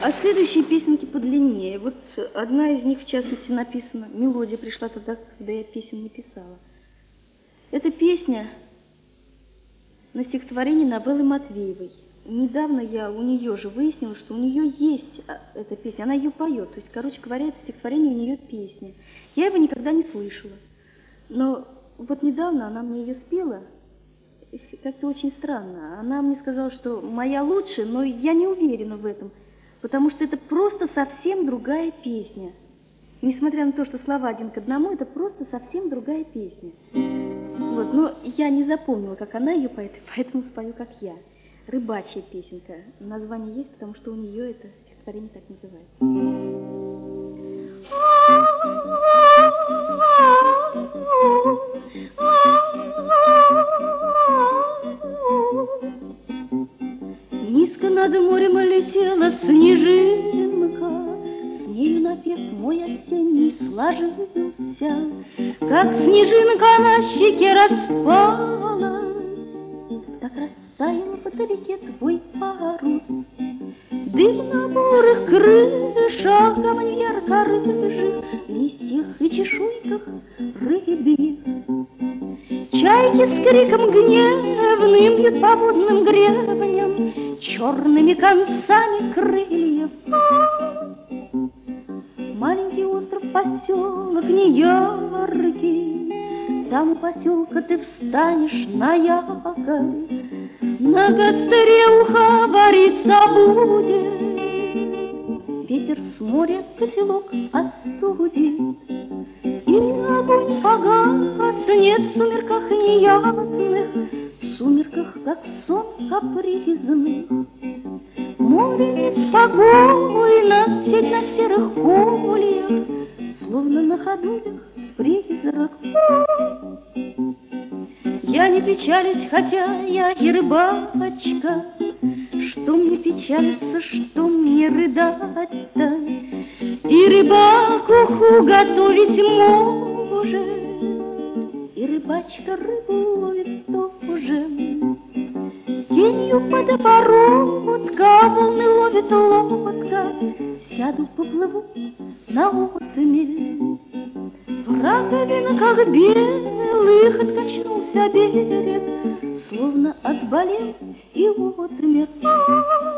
А следующие песенки подлиннее. Вот одна из них, в частности, написана. Мелодия пришла тогда, когда я песен не писала. Эта песня на стихотворение Новеллы Матвеевой. Недавно я у нее же выяснила, что у нее есть эта песня. Она ее поет. То есть, короче говоря, это стихотворение у нее песня. Я его никогда не слышала. Но вот недавно она мне ее спела. Как-то очень странно. Она мне сказала, что моя лучше, но я не уверена в этом. Потому что это просто совсем другая песня. Несмотря на то, что слова один к одному, это просто совсем другая песня. Вот, но я не запомнила, как она ее поет, поэтому спою, как я. Рыбачья песенка. Название есть, потому что у нее это стихотворение так называется. Низко над морем летела снежинка, с нею напев мой осенний сложился. Как снежинка на щеке распалась, так растаял вдалеке твой парус. Дым на бурых крышах, камни ярко-рыжих, листьях и чешуйках рыбьих. Чайки с криком гневным бьют по водным гребням черными концами крыльев. Маленький остров, поселок неяркий, там у поселка ты встанешь на якорь. На костре ухабориться будет, ветер с моря котелок остудит. И огонь погаснет в сумерках неясных, в сумерках, как сон капризный. Море неспокойно сидит на серых кольях, словно на ходулях призрак. Я не печалюсь, хотя я и рыбачка. Что мне печалиться, что мне рыдать-то? И рыбаку готовить может, и рыбачка рыбу ловит тоже. Тенью подбородка волны ловит лодка. Сяду, поплыву на отмель. В раковинках белых откачнулся берег, словно отболел и отмер.